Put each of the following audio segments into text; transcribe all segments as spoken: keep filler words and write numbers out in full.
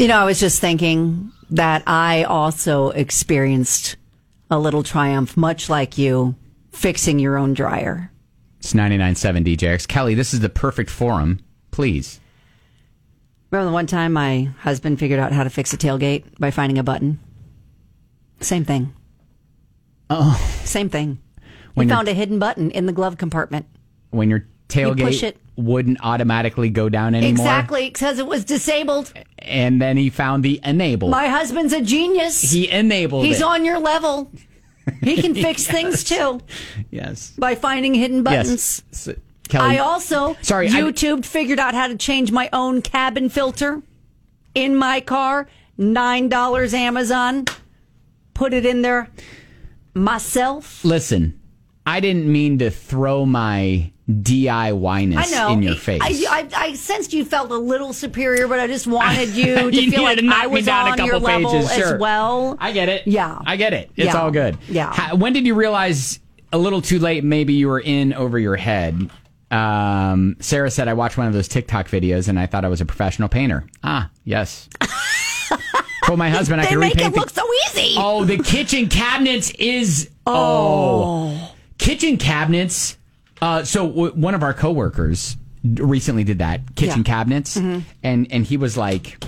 You know, I was just thinking that I also experienced a little triumph, much like you, fixing your own dryer. It's ninety-nine point seven D J X. Kelly, this is the perfect forum. Please. Remember the one time my husband figured out how to fix a tailgate by finding a button? Same thing. Oh. Same thing. When he found a hidden button in the glove compartment. When your tailgate you push it. wouldn't automatically go down anymore. Exactly, because it was disabled. And then he found the enable. My husband's a genius. He enabled He's it. on your level. He can fix Yes. things too. Yes. By finding hidden buttons. Yes. So, Kelly, I also sorry, YouTubed, figured out how to change my own cabin filter in my car. nine dollars Amazon. Put it in there myself. Listen, I didn't mean to throw my D I Y-ness I know. in your face. I, I, I sensed you felt a little superior, but I just wanted you to You feel like needed to knock I me was down a on couple your level pages, sure. as well. I get it. Yeah. I get it. It's Yeah. all good. Yeah. How, when did you realize a little too late maybe you were in over your head? Um, Sarah said, I watched one of those TikTok videos and I thought I was a professional painter. Ah, yes. Told my husband I They could make repaint it look so easy. Oh, the kitchen cabinets is... Oh. oh. Kitchen cabinets... Uh, so w- one of our coworkers recently did that, kitchen Yeah. cabinets, Mm-hmm. and, and he was like,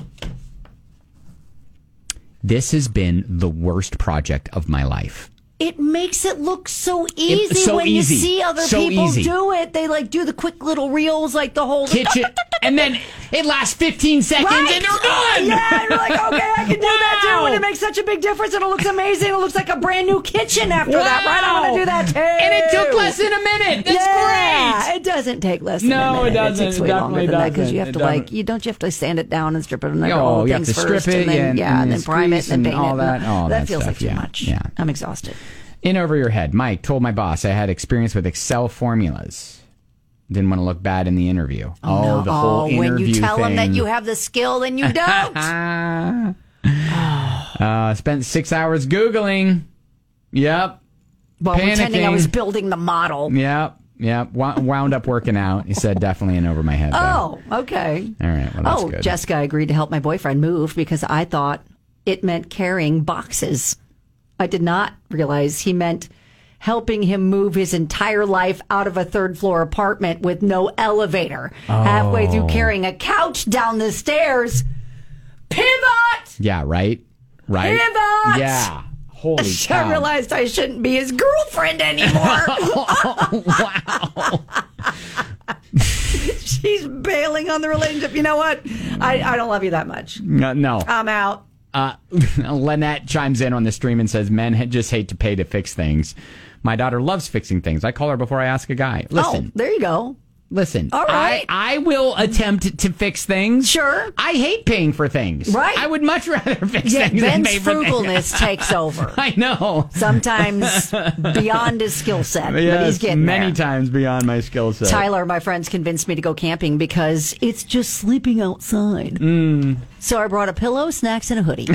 this has been the worst project of my life. It makes it look so easy It's so when easy. you see other So people easy. do it. They like do the quick little reels, like the whole Kitchen, and then it lasts fifteen seconds Right? and they're done. Yeah, and you're like, okay, I can do that too, Wow. and it makes such a big difference, and it looks amazing. It looks like a brand new kitchen after that, right? I want to do that too. And it took less than a minute. That's yeah, great. It doesn't take less than No, a minute. it doesn't. takes It way longer definitely than that because doesn't. you have It to like doesn't. you don't you have to sand it down and strip it and Oh, all you have things to strip first, it, and then and- yeah, and, and then prime it grease and then and paint all it. that- all that that feels like stuff, too yeah, much. yeah. I'm exhausted. In over your head. Mike told my boss I had experience with Excel formulas. Didn't want to look bad in the interview. Oh, No. the whole oh, interview when you tell them that thing. you have the skill, then you don't. uh, spent six hours Googling. Yep. Well, pretending I Panicking. was building the model. Yep. Yep. W- wound up working out. He said definitely in over my head. Though. Oh, okay. All right. Well, that's oh, good. Jessica agreed to help my boyfriend move because I thought it meant carrying boxes. I did not realize he meant helping him move his entire life out of a third floor apartment with no elevator. Oh. Halfway through carrying a couch down the stairs. Pivot! Yeah. Right. Right. Pivot! Yeah. Holy I cow. realized I shouldn't be his girlfriend anymore. Wow. She's bailing on the relationship. You know what? I, I don't love you that much. No. no. I'm out. Uh, Lynette chimes in on the stream and says, men ha- just hate to pay to fix things. My daughter loves fixing things. I call her before I ask a guy. Listen, Oh, there you go. listen. All right. I, I will attempt to fix things. Sure. I hate paying for things. Right. I would much rather fix Yeah, things than Ben's pay for things. frugalness takes over. I know. Sometimes beyond his skill set, but he's Yes, getting many there. times beyond my skill set. Tyler, my friends, convinced me to go camping because it's just sleeping outside. Mm. So I brought a pillow, snacks, and a hoodie.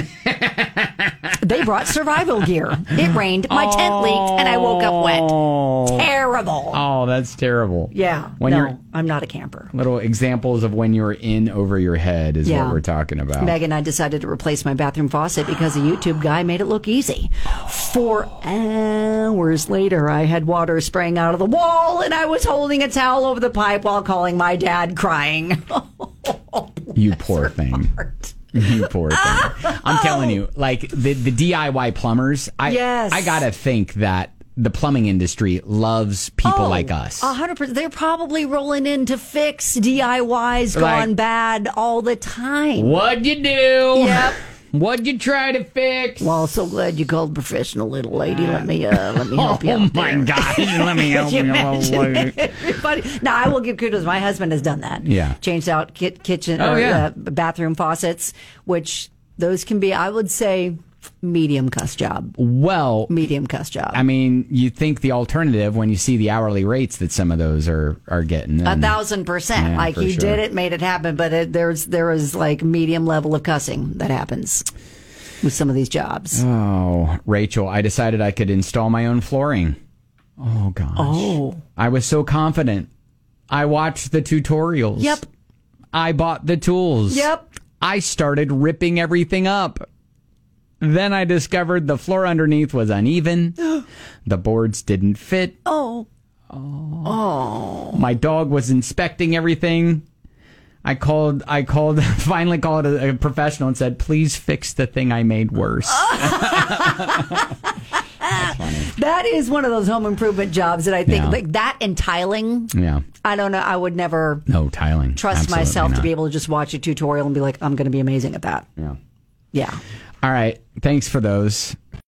They brought survival gear. It rained, my tent leaked, and I woke up wet. Terrible. Oh, that's terrible. Yeah. When no, you're I'm not a camper. little examples of when you're in over your head is Yeah. what we're talking about. Meg and I decided to replace my bathroom faucet because a YouTube guy made it look easy. Four hours later, I had water spraying out of the wall, and I was holding a towel over the pipe while calling my dad crying. You poor thing. You poor thing. I'm telling you, like the the D I Y plumbers, I Yes. I gotta think that the plumbing industry loves people like us. A hundred percent. They're probably rolling in to fix D I Ys Like- gone bad all the time. What'd you do? Yep. What'd you try to fix? Well, so glad you called professional little lady. Let me uh, let me help you oh out my there. gosh! Let me help Could you you. imagine? Wait. Everybody. Now, I will give kudos. My husband has done that. Yeah. Changed out ki- kitchen Oh, or yeah. uh, bathroom faucets, which those can be, I would say, medium cuss job. Well, Medium cuss job. I mean, you think the alternative when you see the hourly rates that some of those are are getting. A then- thousand percent. Yeah, like for he sure. did it, made it happen, but it, there's there is like medium level of cussing that happens with some of these jobs. Oh, Rachel, I decided I could install my own flooring. Oh gosh. Oh. I was so confident. I watched the tutorials. Yep. I bought the tools. Yep. I started ripping everything up. Then I discovered the floor underneath was uneven. The boards didn't fit. Oh. Oh. My dog was inspecting everything. I called, I called, finally called a, a professional and said, please fix the thing I made worse. That's funny. That is one of those home improvement jobs that I think, Yeah. like that and tiling. Yeah. I don't know. I would never No, tiling. trust Absolutely myself not. to be able to just watch a tutorial and be like, I'm going to be amazing at that. Yeah. Yeah. All right. Thanks for those.